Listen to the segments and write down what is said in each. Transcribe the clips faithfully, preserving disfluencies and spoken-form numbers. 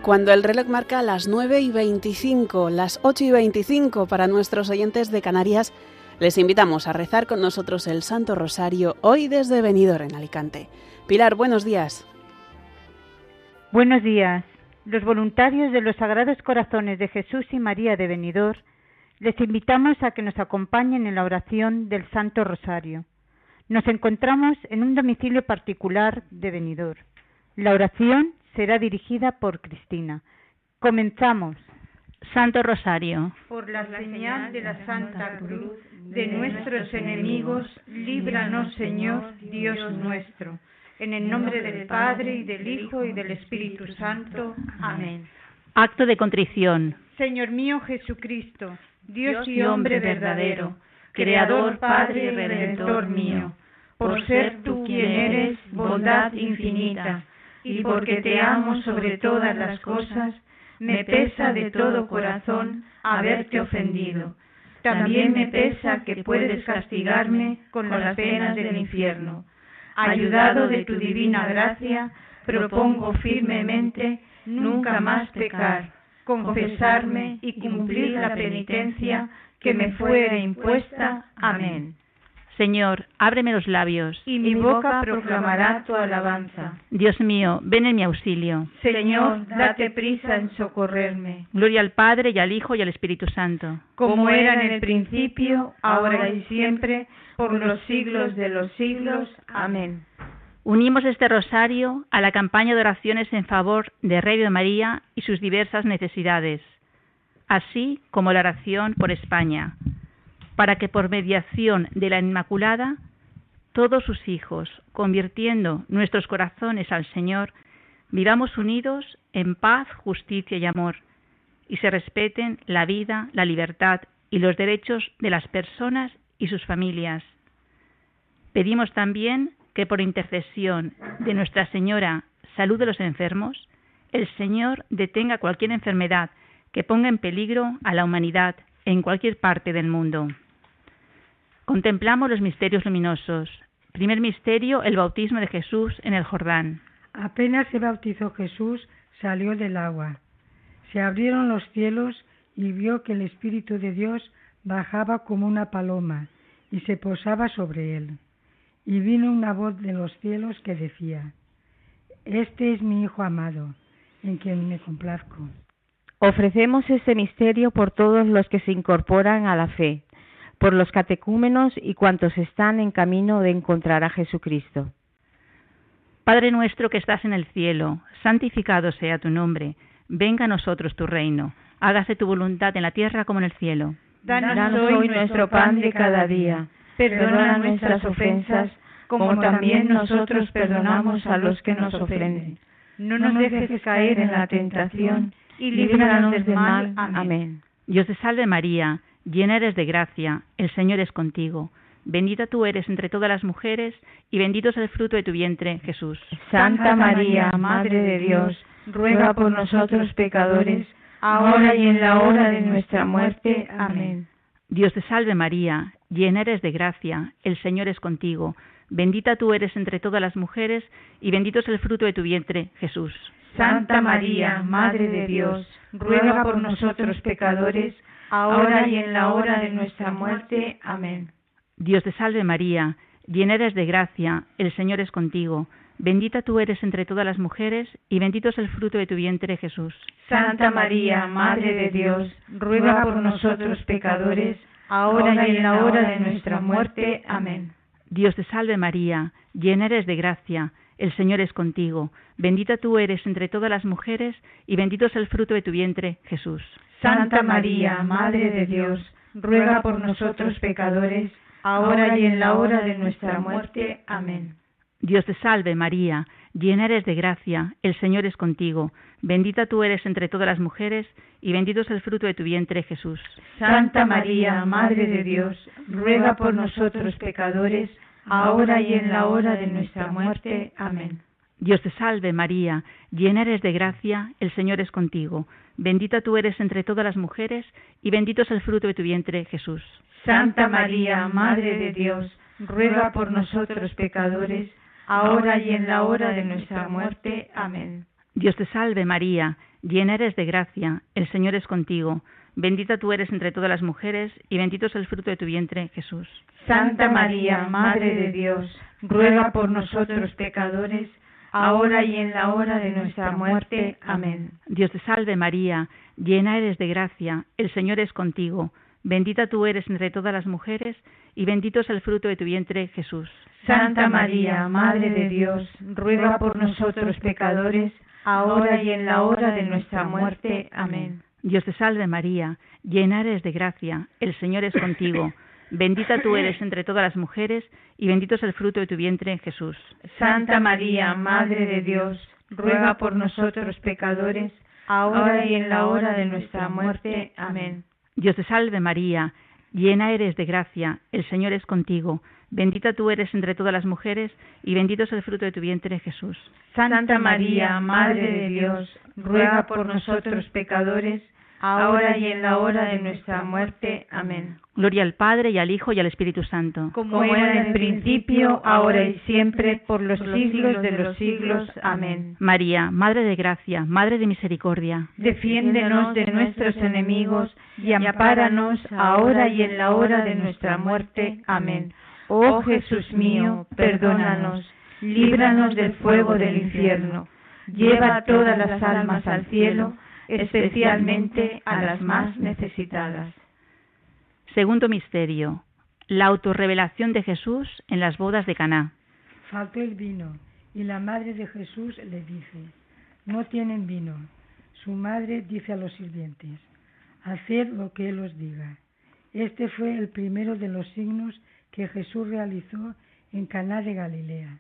Cuando el reloj marca las nueve y veinticinco, las ocho y veinticinco para nuestros oyentes de Canarias, les invitamos a rezar con nosotros el Santo Rosario, hoy desde Benidorm, en Alicante. Pilar, buenos días. Buenos días. Los voluntarios de los Sagrados Corazones de Jesús y María de Benidorm les invitamos a que nos acompañen en la oración del Santo Rosario. Nos encontramos en un domicilio particular de Benidorm. La oración será dirigida por Cristina. Comenzamos. Santo Rosario. Por la señal de la Santa Cruz de nuestros enemigos, líbranos, Señor, Dios nuestro. En el nombre del Padre, y del Hijo, y del Espíritu Santo. Amén. Acto de contrición. Señor mío Jesucristo, Dios y hombre verdadero, Creador, Padre y Redentor mío, por ser tú quien eres, bondad infinita, y porque te amo sobre todas las cosas, me pesa de todo corazón haberte ofendido. También me pesa que puedes castigarme con las penas del infierno. Ayudado de tu divina gracia, propongo firmemente nunca más pecar, confesarme y cumplir la penitencia que me fuere impuesta. Amén. Señor, ábreme los labios, y mi boca proclamará tu alabanza. Dios mío, ven en mi auxilio. Señor, date prisa en socorrerme. Gloria al Padre, y al Hijo, y al Espíritu Santo. Como era en el principio, ahora y siempre, por los siglos de los siglos. Amén. Unimos este rosario a la campaña de oraciones en favor de Radio María y sus diversas necesidades, así como la oración por España, para que por mediación de la Inmaculada, todos sus hijos, convirtiendo nuestros corazones al Señor, vivamos unidos en paz, justicia y amor, y se respeten la vida, la libertad y los derechos de las personas y sus familias. Pedimos también que por intercesión de Nuestra Señora, Salud de los Enfermos, el Señor detenga cualquier enfermedad que ponga en peligro a la humanidad en cualquier parte del mundo. Contemplamos los misterios luminosos. Primer misterio, el bautismo de Jesús en el Jordán. Apenas se bautizó Jesús, salió del agua. Se abrieron los cielos y vio que el Espíritu de Dios bajaba como una paloma y se posaba sobre él. Y vino una voz de los cielos que decía: Este es mi Hijo amado, en quien me complazco. Ofrecemos este misterio por todos los que se incorporan a la fe, por los catecúmenos y cuantos están en camino de encontrar a Jesucristo. Padre nuestro que estás en el cielo, santificado sea tu nombre. Venga a nosotros tu reino. Hágase tu voluntad en la tierra como en el cielo. Danos hoy nuestro pan de cada día. Perdona nuestras ofensas, como también nosotros perdonamos a los que nos ofenden. No nos dejes caer en la tentación, y líbranos del mal. Amén. Dios te salve María, llena eres de gracia, el Señor es contigo. Bendita tú eres entre todas las mujeres, y bendito es el fruto de tu vientre, Jesús. Santa María, Madre de Dios, ruega por nosotros pecadores, ahora y en la hora de nuestra muerte. Amén. Dios te salve María, llena eres de gracia, el Señor es contigo. Bendita tú eres entre todas las mujeres, y bendito es el fruto de tu vientre, Jesús. Santa María, Madre de Dios, ruega por nosotros pecadores, ahora y en la hora de nuestra muerte. Amén. Dios te salve María, llena eres de gracia, el Señor es contigo. Bendita tú eres entre todas las mujeres, y bendito es el fruto de tu vientre, Jesús. Santa María, Madre de Dios, ruega por nosotros pecadores, ahora y en la hora de nuestra muerte. Amén. Dios te salve María, llena eres de gracia, el Señor es contigo. Bendita tú eres entre todas las mujeres, y bendito es el fruto de tu vientre, Jesús. Santa María, Madre de Dios, ruega por nosotros pecadores, ahora y en la hora de nuestra muerte. Amén. Dios te salve María, llena eres de gracia, el Señor es contigo. Bendita tú eres entre todas las mujeres, y bendito es el fruto de tu vientre, Jesús. Santa María, Madre de Dios, ruega por nosotros pecadores, ahora y en la hora de nuestra muerte. Amén. Dios te salve María, llena eres de gracia, el Señor es contigo. Bendita tú eres entre todas las mujeres, y bendito es el fruto de tu vientre, Jesús. Santa María, Madre de Dios, ruega por nosotros pecadores, ahora y en la hora de nuestra muerte. Amén. Dios te salve María, llena eres de gracia, el Señor es contigo. Bendita tú eres entre todas las mujeres, y bendito es el fruto de tu vientre, Jesús. Santa María, Madre de Dios, ruega por nosotros pecadores, ahora y en la hora de nuestra muerte. Amén. Dios te salve María, llena eres de gracia, el Señor es contigo. Bendita tú eres entre todas las mujeres, y bendito es el fruto de tu vientre, Jesús. Santa María, Madre de Dios, ruega por nosotros pecadores, ahora y en la hora de nuestra muerte. Amén. Dios te salve María, llena eres de gracia, el Señor es contigo. Bendita tú eres entre todas las mujeres, y bendito es el fruto de tu vientre, Jesús. Santa María, Madre de Dios, ruega por nosotros pecadores, ahora y en la hora de nuestra muerte. Amén. Dios te salve María, llena eres de gracia, el Señor es contigo. Bendita tú eres entre todas las mujeres, y bendito es el fruto de tu vientre, Jesús. Santa María, Madre de Dios, ruega por nosotros pecadores, ahora y en la hora de nuestra muerte. Amén. Gloria al Padre, y al Hijo, y al Espíritu Santo. Como era en el principio, ahora y siempre, por los siglos de los siglos. Amén. María, Madre de gracia, Madre de misericordia, defiéndenos de nuestros enemigos, y ampáranos ahora y en la hora de nuestra muerte. Amén. Oh Jesús mío, perdónanos, líbranos del fuego del infierno, lleva todas las almas al cielo, especialmente a las más necesitadas. Segundo misterio, la autorrevelación de Jesús en las bodas de Caná. Faltó el vino, y la madre de Jesús le dice: no tienen vino. Su madre dice a los sirvientes: haced lo que él os diga. Este fue el primero de los signos que Jesús realizó en Caná de Galilea.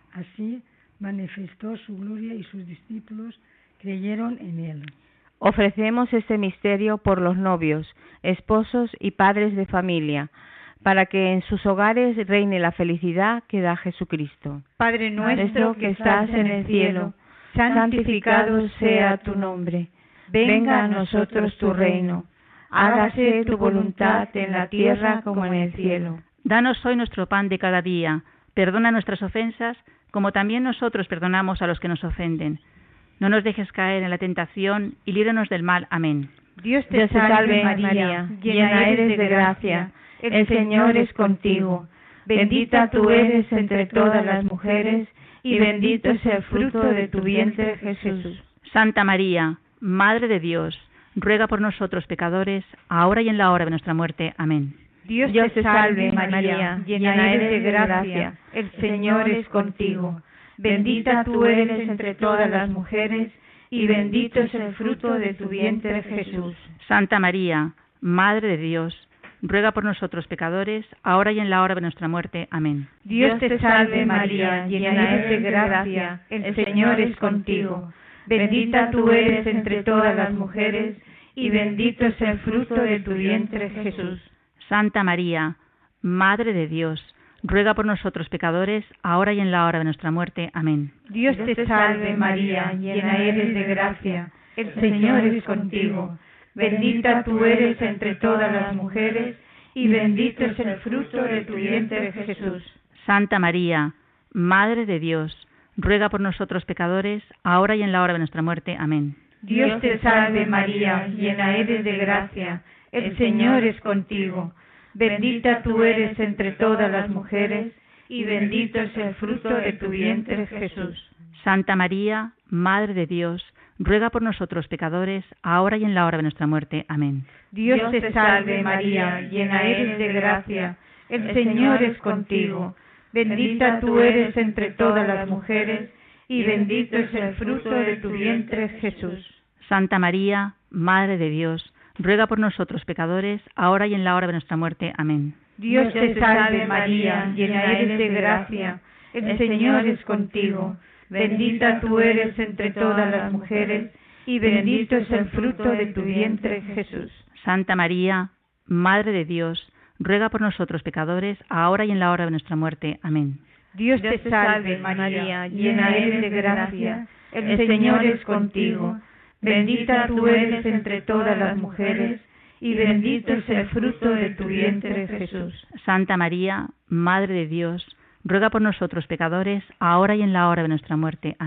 Así manifestó su gloria, y sus discípulos creyeron en él. Ofrecemos este misterio por los novios, esposos y padres de familia, para que en sus hogares reine la felicidad que da Jesucristo. Padre nuestro que estás en el cielo, santificado sea tu nombre. Venga a nosotros tu reino. Hágase tu voluntad en la tierra como en el cielo. Danos hoy nuestro pan de cada día. Perdona nuestras ofensas, como también nosotros perdonamos a los que nos ofenden. No nos dejes caer en la tentación, y líbranos del mal. Amén. Dios te salve María, llena eres de gracia, el Señor es contigo. Bendita tú eres entre todas las mujeres, y bendito es el fruto de tu vientre, Jesús. Santa María, Madre de Dios, ruega por nosotros pecadores, ahora y en la hora de nuestra muerte. Amén. Dios te salve María, llena eres de gracia, el Señor es contigo. Bendita tú eres entre todas las mujeres, y bendito es el fruto de tu vientre, Jesús. Santa María, Madre de Dios, ruega por nosotros pecadores, ahora y en la hora de nuestra muerte. Amén. Dios te salve María, llena eres de gracia, el Señor es contigo. Bendita tú eres entre todas las mujeres, y bendito es el fruto de tu vientre, Jesús. Santa María, Madre de Dios, ruega por nosotros pecadores, ahora y en la hora de nuestra muerte. Amén. Dios te salve María, llena eres de gracia, el Señor es contigo. Bendita tú eres entre todas las mujeres, y bendito es el fruto de tu vientre, Jesús. Santa María, Madre de Dios, ruega por nosotros pecadores, ahora y en la hora de nuestra muerte. Amén. Dios te salve María, llena eres de gracia, el Señor es contigo. Bendita tú eres entre todas las mujeres, y bendito es el fruto de tu vientre, Jesús. Santa María, Madre de Dios, ruega por nosotros pecadores, ahora y en la hora de nuestra muerte. Amén. Dios te salve María, llena eres de gracia, el Señor es contigo. Bendita tú eres entre todas las mujeres, y bendito es el fruto de tu vientre, Jesús. Santa María, Madre de Dios, ruega por nosotros pecadores, ahora y en la hora de nuestra muerte. Amén. Dios te salve María, llena eres de gracia, el Señor es contigo. Bendita tú eres entre todas las mujeres, y bendito es el fruto de tu vientre, Jesús. Santa María, Madre de Dios, ruega por nosotros pecadores, ahora y en la hora de nuestra muerte. Amén. Dios te salve María, llena eres de gracia, el Señor es contigo. Bendita tú eres entre todas las mujeres, y bendito es el fruto de tu vientre, Jesús. Santa María, Madre de Dios, ruega por nosotros pecadores, ahora y en la hora de nuestra muerte. Amén.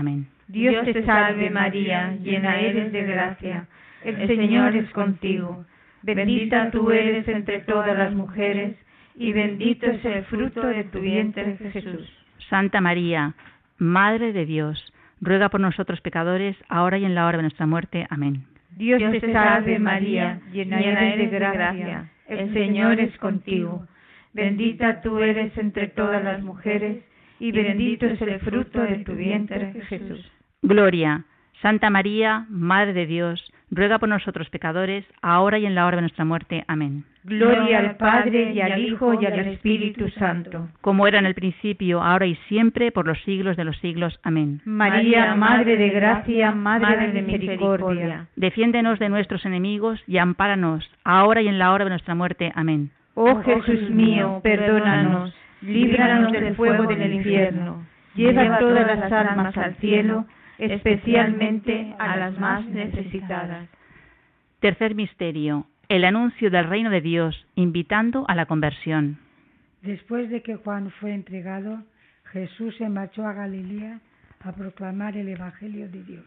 Dios te salve María, llena eres de gracia, el Señor es contigo. Bendita tú eres entre todas las mujeres, y bendito es el fruto de tu vientre, Jesús. Santa María, Madre de Dios, ruega por nosotros pecadores, ahora y en la hora de nuestra muerte. Amén. Dios te salve María, llena eres de gracia, el Señor es contigo. Bendita tú eres entre todas las mujeres, y bendito es el fruto de tu vientre, Jesús. Gloria, Santa María, Madre de Dios, ruega por nosotros pecadores, ahora y en la hora de nuestra muerte. Amén. Gloria al Padre, y al Hijo, y al Espíritu Santo. Como era en el principio, ahora y siempre, por los siglos de los siglos. Amén. María, Madre de gracia, Madre de misericordia. Defiéndenos de nuestros enemigos y ampáranos, ahora y en la hora de nuestra muerte. Amén. Oh Jesús mío, perdónanos, líbranos del fuego del infierno, lleva todas las almas al cielo, especialmente a las más necesitadas. Tercer misterio, el anuncio del reino de Dios, invitando a la conversión. Después de que Juan fue entregado, Jesús se marchó a Galilea a proclamar el Evangelio de Dios.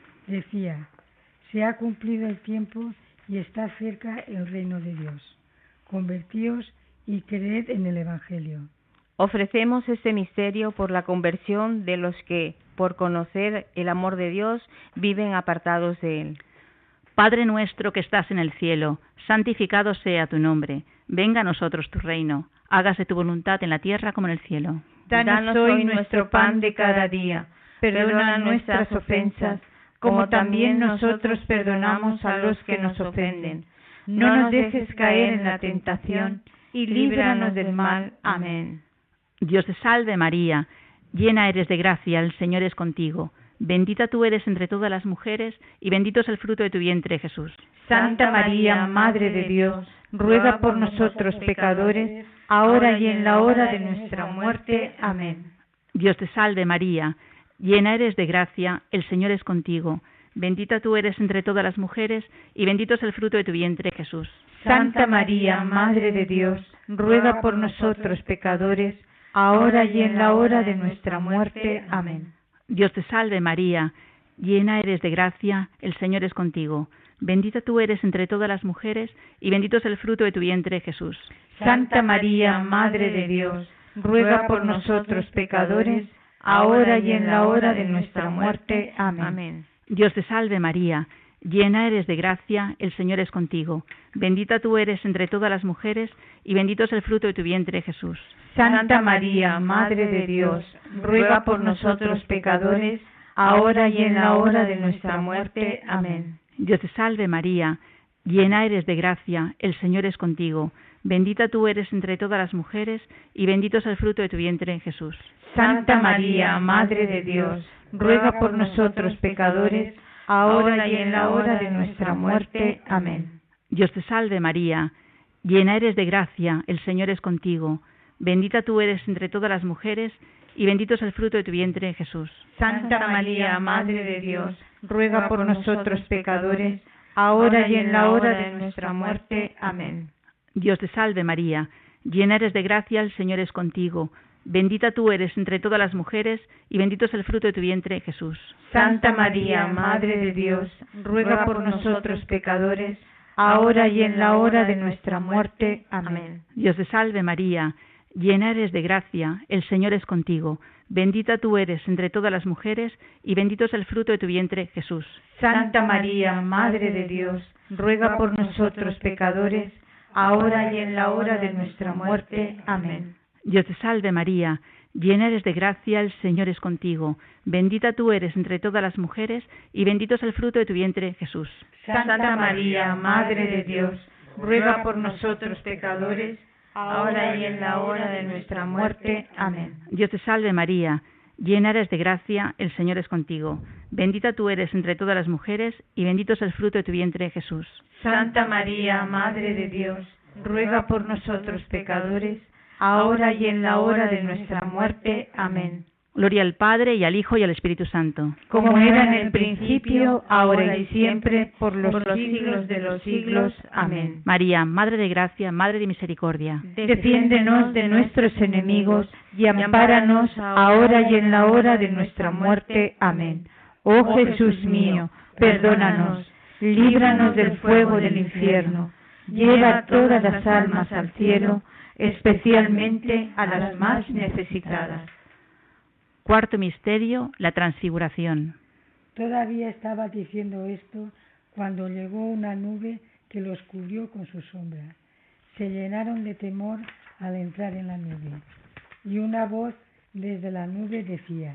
Decía: se ha cumplido el tiempo y está cerca el reino de Dios. Convertíos y creed en el Evangelio. Ofrecemos este misterio por la conversión de los que, por conocer el amor de Dios, viven apartados de Él. Padre nuestro que estás en el cielo, santificado sea tu nombre. Venga a nosotros tu reino. Hágase tu voluntad en la tierra como en el cielo. Danos hoy nuestro pan de cada día. Perdona nuestras ofensas, como también nosotros perdonamos a los que nos ofenden. No nos dejes caer en la tentación, y líbranos del mal. Amén. Dios te salve María, llena eres de gracia, el Señor es contigo. Bendita tú eres entre todas las mujeres, y bendito es el fruto de tu vientre, Jesús. Santa María, Madre de Dios, ruega por nosotros pecadores, ahora y en la hora de nuestra muerte. Amén. Dios te salve María, llena eres de gracia, el Señor es contigo. Bendita tú eres entre todas las mujeres, y bendito es el fruto de tu vientre, Jesús. Santa María, Madre de Dios, ruega por nosotros pecadores, ahora y en la hora de nuestra muerte. Amén. Dios te salve María, llena eres de gracia, el Señor es contigo. Bendita tú eres entre todas las mujeres, y bendito es el fruto de tu vientre, Jesús. Santa María, Madre de Dios, ruega por nosotros pecadores, ahora y en la hora de nuestra muerte. Amén. Dios te salve María, llena eres de gracia, el Señor es contigo. Bendita tú eres entre todas las mujeres, y bendito es el fruto de tu vientre, Jesús. Santa María, Madre de Dios, ruega por nosotros pecadores, ahora y en la hora de nuestra muerte. Amén. Dios te salve María, llena eres de gracia, el Señor es contigo. Bendita tú eres entre todas las mujeres, y bendito es el fruto de tu vientre, Jesús. Santa María, Madre de Dios, ruega por nosotros pecadores, ahora y en la hora de nuestra muerte. Amén. Dios te salve María, llena eres de gracia, el Señor es contigo. Bendita tú eres entre todas las mujeres, y bendito es el fruto de tu vientre, Jesús. Santa María, Madre de Dios, ruega por nosotros pecadores, ahora y en la hora de nuestra muerte. Amén. Dios te salve María, llena eres de gracia, el Señor es contigo. Bendita tú eres entre todas las mujeres, y bendito es el fruto de tu vientre, Jesús. Santa María, Madre de Dios, ruega por nosotros pecadores, ahora y en la hora de nuestra muerte. Amén. Dios te salve María, llena eres de gracia, el Señor es contigo. Bendita tú eres entre todas las mujeres, y bendito es el fruto de tu vientre, Jesús. Santa María, Madre de Dios, ruega por nosotros pecadores, ahora y en la hora de nuestra muerte. Amén. Dios te salve María, llena eres de gracia, el Señor es contigo. Bendita tú eres entre todas las mujeres, y bendito es el fruto de tu vientre, Jesús. Santa María, Madre de Dios, ruega por nosotros pecadores, ahora y en la hora de nuestra muerte. Amén. Dios te salve María, llena eres de gracia, el Señor es contigo. Bendita tú eres entre todas las mujeres, y bendito es el fruto de tu vientre, Jesús. Santa María, Madre de Dios, ruega por nosotros pecadores, ahora y en la hora de nuestra muerte. Amén. Gloria al Padre, y al Hijo, y al Espíritu Santo. Como era en el principio, ahora y siempre, por los, por los siglos de los siglos. Amén. María, Madre de gracia, Madre de misericordia. Defiéndenos de nuestros enemigos, y ampáranos ahora y en la hora de nuestra muerte. Amén. Oh Jesús mío, perdónanos, líbranos del fuego del infierno, lleva todas las almas al cielo, especialmente a las más necesitadas. Cuarto misterio, la transfiguración. Todavía estaba diciendo esto cuando llegó una nube que los cubrió con su sombra. Se llenaron de temor al entrar en la nube. Y una voz desde la nube decía: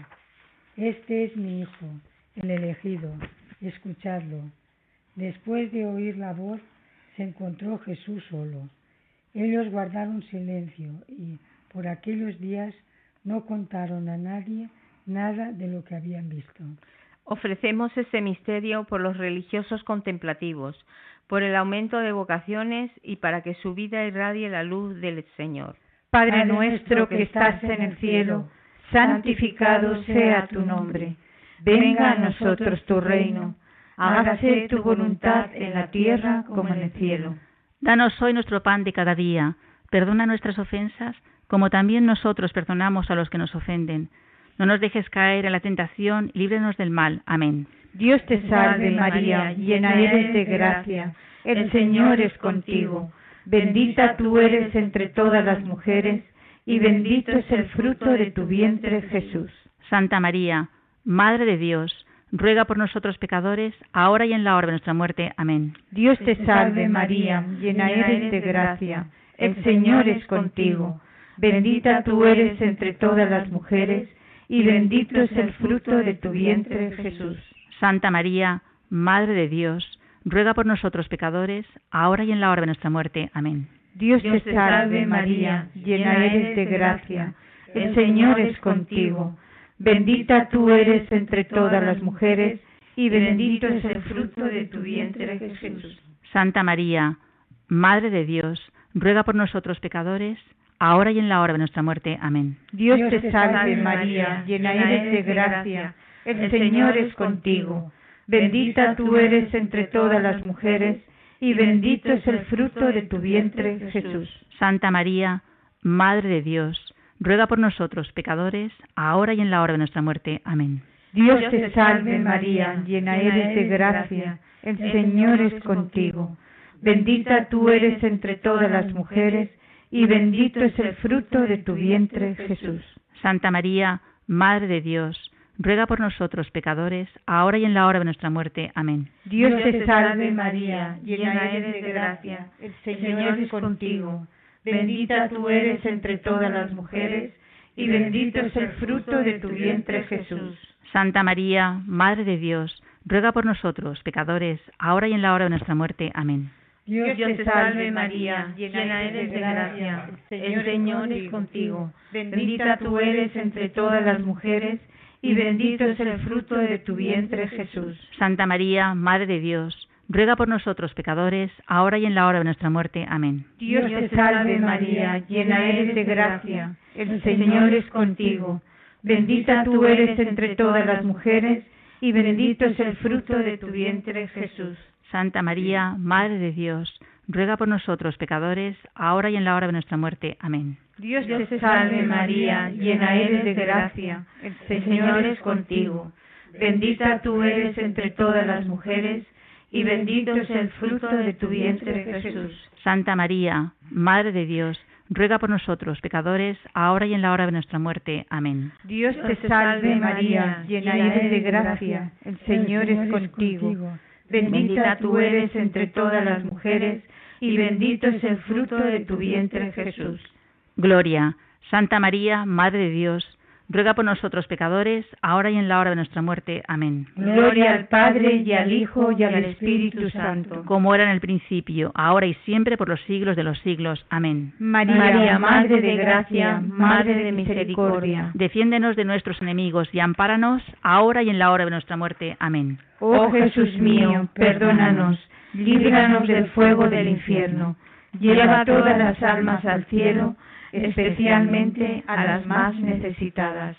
Este es mi Hijo, el elegido, escuchadlo. Después de oír la voz, se encontró Jesús solo. Ellos guardaron silencio y, por aquellos días, no contaron a nadie nada de lo que habían visto. Ofrecemos este misterio por los religiosos contemplativos, por el aumento de vocaciones y para que su vida irradie la luz del Señor. Padre nuestro que estás en el cielo, santificado sea tu nombre. Venga a nosotros tu reino. Hágase tu voluntad en la tierra como en el cielo. Danos hoy nuestro pan de cada día. Perdona nuestras ofensas, como también nosotros perdonamos a los que nos ofenden. No nos dejes caer en la tentación y líbranos del mal. Amén. Dios te salve María, llena eres de gracia. El Señor es contigo. Bendita tú eres entre todas las mujeres, y bendito es el fruto de tu vientre, Jesús. Santa María, Madre de Dios, ruega por nosotros pecadores, ahora y en la hora de nuestra muerte. Amén. Dios te salve María, llena eres de gracia. El Señor es contigo. Bendita tú eres entre todas las mujeres, y bendito es el fruto de tu vientre, Jesús. Santa María, Madre de Dios, ruega por nosotros pecadores, ahora y en la hora de nuestra muerte. Amén. Dios te salve María, llena eres de gracia. El Señor es contigo. Bendita tú eres entre todas las mujeres, y bendito es el fruto de tu vientre, Jesús. Santa María, Madre de Dios, ruega por nosotros pecadores, ahora y en la hora de nuestra muerte. Amén. Dios te salve María, llena eres de gracia. El Señor es contigo. Bendita tú eres entre todas las mujeres, y bendito es el fruto de tu vientre, Jesús. Santa María, Madre de Dios, ruega por nosotros pecadores, ahora y en la hora de nuestra muerte. Amén. Dios te salve María, llena eres de gracia. El Señor es contigo. Bendita tú eres entre todas las mujeres, y bendito es el fruto de tu vientre, Jesús. Santa María, Madre de Dios, ruega por nosotros pecadores, ahora y en la hora de nuestra muerte. Amén. Dios te salve María, llena eres de gracia. El Señor es contigo. Bendita tú eres entre todas las mujeres, y bendito es el fruto de tu vientre, Jesús. Santa María, Madre de Dios, ruega por nosotros pecadores, ahora y en la hora de nuestra muerte. Amén. Dios te salve María, llena eres de gracia. El Señor es contigo. Bendita tú eres entre todas las mujeres, y bendito es el fruto de tu vientre, Jesús. Santa María, Madre de Dios, ruega por nosotros pecadores, ahora y en la hora de nuestra muerte. Amén. Dios te salve María, llena eres de gracia. El Señor es contigo. Bendita tú eres entre todas las mujeres, y bendito es el fruto de tu vientre, Jesús. Santa María, Madre de Dios, ruega por nosotros pecadores, ahora y en la hora de nuestra muerte. Amén. Dios te salve María, llena eres de gracia. El Señor es contigo. Bendita tú eres entre todas las mujeres, y bendito es el fruto de tu vientre, Jesús. Santa María, Madre de Dios, ruega por nosotros pecadores, ahora y en la hora de nuestra muerte. Amén. Dios te salve María, llena eres de gracia. El Señor es contigo. Bendita tú eres entre todas las mujeres, y bendito es el fruto de tu vientre, Jesús. Gloria. Santa María, Madre de Dios, ruega por nosotros pecadores, ahora y en la hora de nuestra muerte. Amén. Gloria al Padre, y al Hijo, y al Espíritu Santo. Como era en el principio, ahora y siempre, por los siglos de los siglos. Amén. María, María Madre de gracia, Madre de misericordia, defiéndenos de nuestros enemigos y ampáranos, ahora y en la hora de nuestra muerte. Amén. Oh Jesús mío, perdónanos, líbranos del fuego del infierno, lleva todas las almas al cielo, especialmente a las más necesitadas.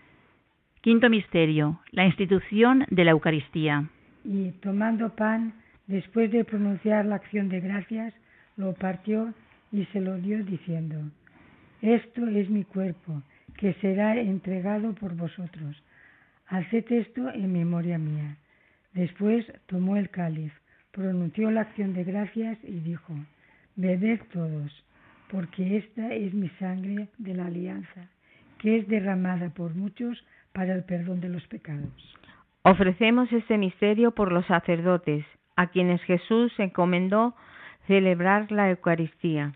Quinto misterio, la institución de la Eucaristía. Y tomando pan, después de pronunciar la acción de gracias, lo partió y se lo dio diciendo: Esto es mi cuerpo, que será entregado por vosotros. Haced esto en memoria mía. Después tomó el cáliz, pronunció la acción de gracias y dijo: bebed todos, porque esta es mi sangre de la alianza, que es derramada por muchos para el perdón de los pecados. Ofrecemos este misterio por los sacerdotes, a quienes Jesús encomendó celebrar la Eucaristía.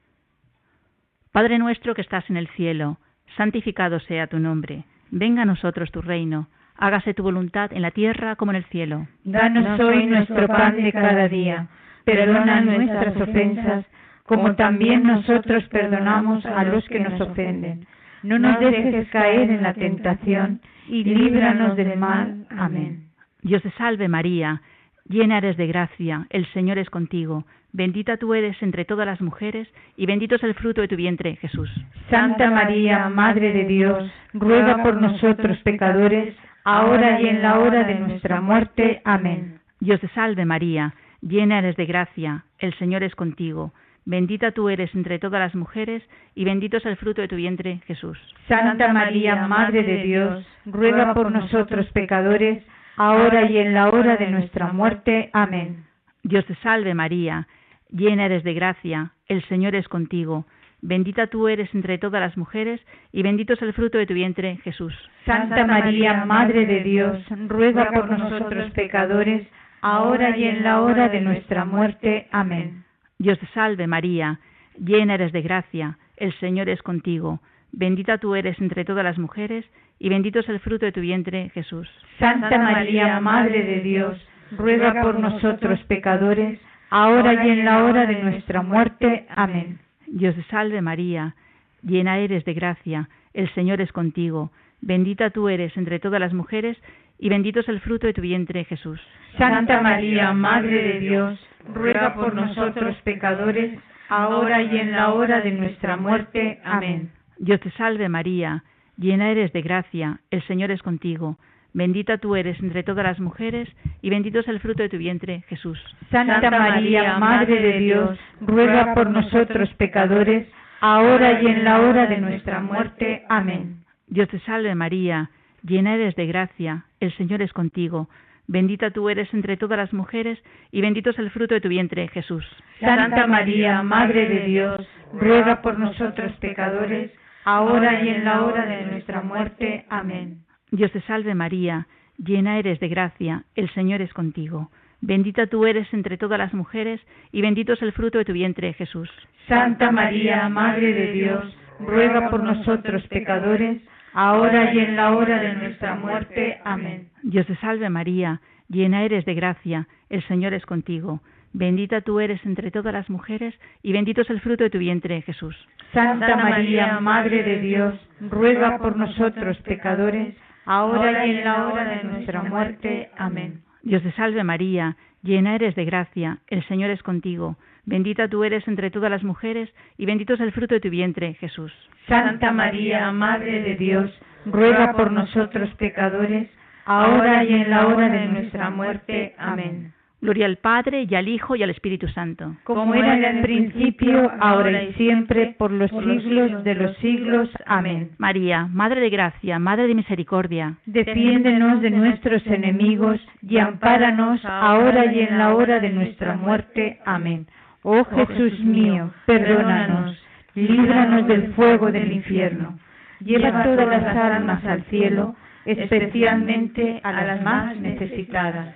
Padre nuestro que estás en el cielo, santificado sea tu nombre. Venga a nosotros tu reino. Hágase tu voluntad en la tierra como en el cielo. Danos hoy nuestro pan de cada día. Perdona nuestras ofensas, como también nosotros perdonamos a los que nos ofenden. No nos dejes caer en la tentación, y líbranos del mal. Amén. Dios te salve María, llena eres de gracia, el Señor es contigo. Bendita tú eres entre todas las mujeres, y bendito es el fruto de tu vientre, Jesús. Santa María, Madre de Dios, ruega por nosotros pecadores, ahora y en la hora de nuestra muerte. Amén. Dios te salve María, llena eres de gracia, el Señor es contigo. Bendita tú eres entre todas las mujeres, y bendito es el fruto de tu vientre, Jesús. Santa María, Madre de Dios, ruega por nosotros pecadores, ahora y en la hora de nuestra muerte. Amén. Dios te salve María, llena eres de gracia, el Señor es contigo. Bendita tú eres entre todas las mujeres, y bendito es el fruto de tu vientre, Jesús. Santa María, Madre de Dios, ruega por nosotros pecadores, ahora y en la hora de nuestra muerte. Amén. Dios te salve María, llena eres de gracia, el Señor es contigo. Bendita tú eres entre todas las mujeres, y bendito es el fruto de tu vientre, Jesús. Santa María, Madre de Dios, ruega por nosotros pecadores, ahora y en la hora de nuestra muerte. Amén. Dios te salve María, llena eres de gracia, el Señor es contigo. Bendita tú eres entre todas las mujeres, y bendito es el fruto de tu vientre, Jesús. Santa María, Madre de Dios, ruega por nosotros pecadores, ahora y en la hora de nuestra muerte. Amén. Dios te salve María, llena eres de gracia, el Señor es contigo. Bendita tú eres entre todas las mujeres, y bendito es el fruto de tu vientre, Jesús. Santa María, Madre de Dios, ruega por nosotros pecadores, ahora y en la hora de nuestra muerte. Amén. Dios te salve María, llena eres de gracia, el Señor es contigo. Bendita tú eres entre todas las mujeres, y bendito es el fruto de tu vientre, Jesús. Santa María, Madre de Dios, ruega por nosotros pecadores, ahora y en la hora de nuestra muerte. Amén. Dios te salve María, llena eres de gracia, el Señor es contigo. Bendita tú eres entre todas las mujeres, y bendito es el fruto de tu vientre, Jesús. Santa María, Madre de Dios, ruega por nosotros pecadores, ahora y en la hora de nuestra muerte. Amén. Dios te salve María, llena eres de gracia, el Señor es contigo. Bendita tú eres entre todas las mujeres, y bendito es el fruto de tu vientre, Jesús. Santa María, Madre de Dios, ruega por nosotros pecadores, ahora y en la hora de nuestra muerte. Amén. Dios te salve María, llena eres de gracia, el Señor es contigo. Bendita tú eres entre todas las mujeres, y bendito es el fruto de tu vientre, Jesús. Santa María, Madre de Dios, ruega por nosotros pecadores, ahora y en la hora de nuestra muerte. Amén. Gloria al Padre, y al Hijo, y al Espíritu Santo. Como era en el principio, ahora y siempre, por los siglos de los siglos. Amén. María, Madre de gracia, Madre de misericordia, defiéndenos de nuestros enemigos, y ampáranos ahora y en la hora de nuestra muerte. Amén. Oh Jesús mío, perdónanos, líbranos del fuego del infierno, lleva todas las almas al cielo, especialmente a las más necesitadas.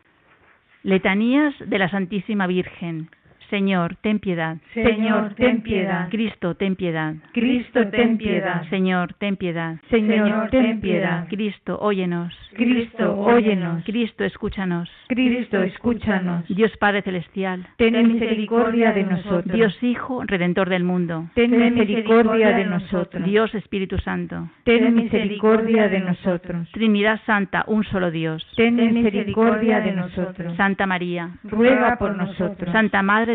Letanías de la Santísima Virgen. Señor, ten piedad. Señor, ten piedad. Cristo, ten piedad. Cristo, ten piedad. Señor, ten piedad. Señor, ten piedad. Cristo, óyenos. Cristo, óyenos. Cristo, escúchanos. Cristo, escúchanos. Dios Padre Celestial, ten misericordia de nosotros. Dios Hijo, Redentor del mundo, ten misericordia de nosotros. Dios Espíritu Santo, ten misericordia de nosotros. Trinidad Santa, un solo Dios, ten misericordia de nosotros. Santa María, ruega por nosotros. Santa Madre de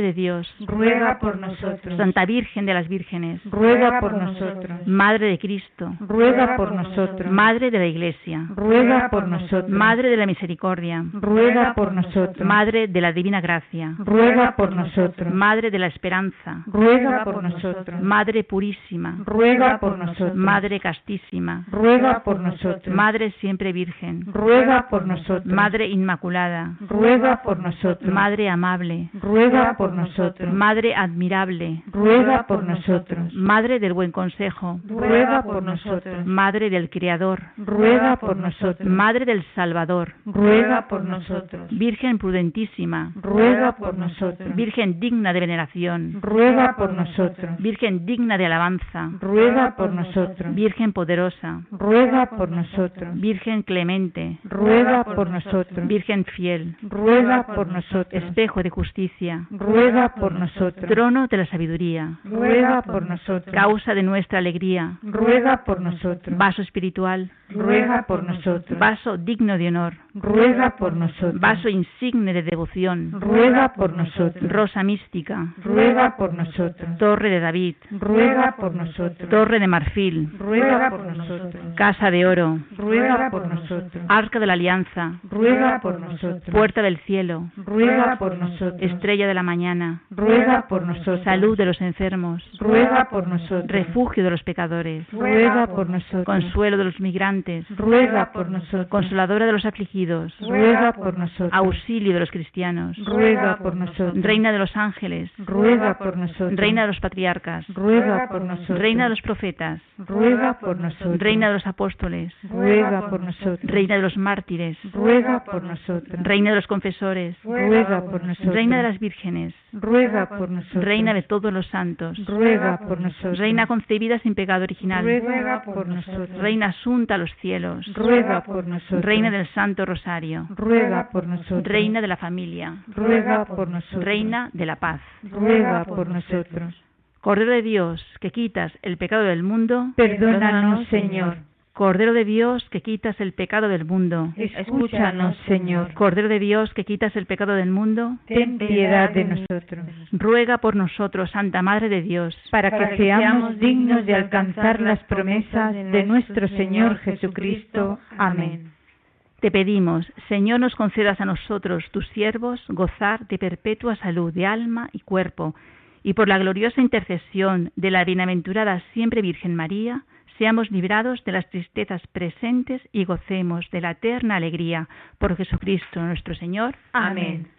de Dios, ruega por nosotros. Santa Virgen de las Vírgenes, ruega por nosotros. Madre de Cristo, ruega por nosotros. Madre de la Iglesia, ruega por nosotros. Madre de la Misericordia, ruega por nosotros. Madre de la Divina Gracia, ruega por nosotros. Madre de la Esperanza, ruega por nosotros. Madre Purísima, ruega por nosotros. Madre Castísima, ruega por nosotros. Madre Siempre Virgen, ruega por nosotros. Madre Inmaculada, ruega por nosotros. Madre Amable, ruega por nosotros. Madre Admirable, ruega por nosotros. Madre del Buen Consejo, ruega por nosotros. Madre del Criador, ruega por nosotros. Madre del Salvador, ruega por nosotros. Virgen prudentísima, ruega por nosotros. Virgen digna de veneración, ruega por nosotros. Virgen digna de alabanza, ruega por nosotros. Virgen poderosa, ruega por nosotros. Virgen clemente, ruega por nosotros. Virgen fiel, ruega por nosotros. espejo de justicia, ruega por nosotros. trono de la sabiduría, ruega por nosotros. causa de nuestra alegría, ruega por nosotros. vaso espiritual, ruega por nosotros. vaso digno de honor, ruega por nosotros. vaso insigne de devoción, ruega por nosotros. rosa mística, ruega por nosotros. torre de David, ruega por nosotros. torre de marfil, ruega por nosotros. casa de oro, ruega por nosotros. arca de la alianza, ruega por nosotros. puerta del cielo, ruega por nosotros. estrella de la mañana, ruega por nosotros. salud de los enfermos, ruega por nosotros. refugio de los pecadores, ruega por nosotros. consuelo de los migrantes, ruega por nosotros. consoladora de los afligidos, ruega por nosotros. auxilio de los cristianos, ruega por nosotros. reina de los ángeles, ruega por nosotros. reina de los patriarcas, ruega por nosotros. reina de los profetas, ruega por nosotros. reina de los apóstoles, ruega por nosotros. reina de los mártires, ruega por nosotros. reina de los confesores, ruega por nosotros. reina de las vírgenes, ruega por nosotros. reina de todos los santos, ruega por nosotros. reina concebida sin pecado original, ruega por nosotros. reina asunta a los cielos, ruega por nosotros. reina del Santo Rosario, ruega por nosotros. reina de la familia, ruega por nosotros. reina de la paz, ruega por nosotros. Cordero de Dios, que quitas el pecado del mundo, perdónanos, Señor. Cordero de Dios, que quitas el pecado del mundo, escúchanos, Señor. Cordero de Dios, que quitas el pecado del mundo, ten piedad de nosotros. Ruega por nosotros, Santa Madre de Dios, para que seamos dignos de alcanzar las promesas de nuestro Señor Jesucristo. Amén. Te pedimos, Señor, nos concedas a nosotros, tus siervos, gozar de perpetua salud de alma y cuerpo, y por la gloriosa intercesión de la bienaventurada siempre Virgen María, seamos librados de las tristezas presentes y gocemos de la eterna alegría por Jesucristo nuestro Señor. Amén.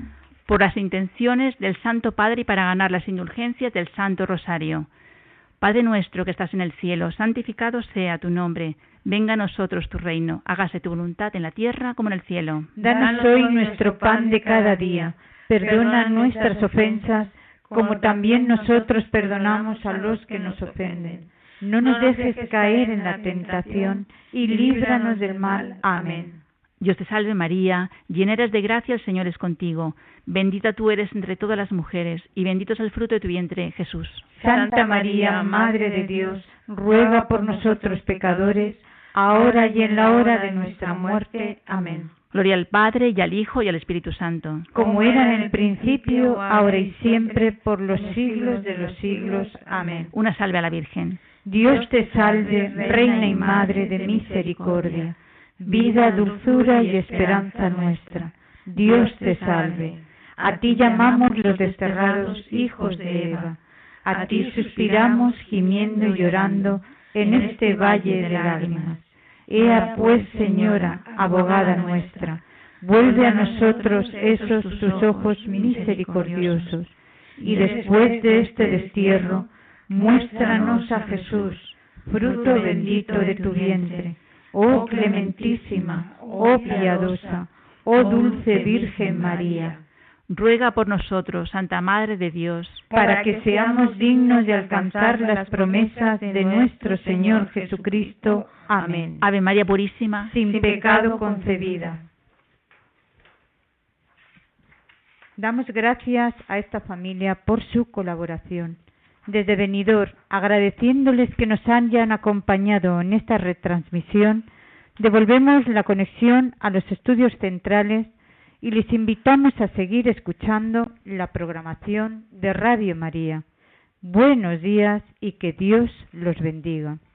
Por las intenciones del Santo Padre y para ganar las indulgencias del Santo Rosario. Padre nuestro que estás en el cielo, santificado sea tu nombre. Venga a nosotros tu reino. Hágase tu voluntad en la tierra como en el cielo. Danos hoy nuestro pan de cada día. Perdona nuestras ofensas, como también nosotros perdonamos a los que nos ofenden. No nos dejes caer en la tentación y líbranos del mal. Amén. Dios te salve María, llena eres de gracia, el Señor es contigo. Bendita tú eres entre todas las mujeres, y bendito es el fruto de tu vientre, Jesús. Santa María, Madre de Dios, ruega por nosotros pecadores, ahora y en la hora de nuestra muerte. Amén. Gloria al Padre, y al Hijo, y al Espíritu Santo. Como era en el principio, ahora y siempre, por los siglos de los siglos. Amén. Una salve a la Virgen. Dios te salve, Reina y Madre de misericordia, vida, dulzura y esperanza nuestra. Dios te salve. A ti llamamos los desterrados hijos de Eva. A ti suspiramos gimiendo y llorando en este valle de lágrimas. Ea pues, Señora, abogada nuestra, vuelve a nosotros esos tus ojos misericordiosos, y después de este destierro, muéstranos a Jesús, fruto bendito de tu vientre. Oh clementísima, oh piadosa, oh dulce Virgen María. Ruega por nosotros, Santa Madre de Dios, para que seamos dignos de alcanzar las promesas de nuestro Señor Jesucristo. Amén. Ave María Purísima, sin pecado concebida. Damos gracias a esta familia por su colaboración. Desde Benidorm, agradeciéndoles que nos hayan acompañado en esta retransmisión, devolvemos la conexión a los estudios centrales y les invitamos a seguir escuchando la programación de Radio María. Buenos días y que Dios los bendiga.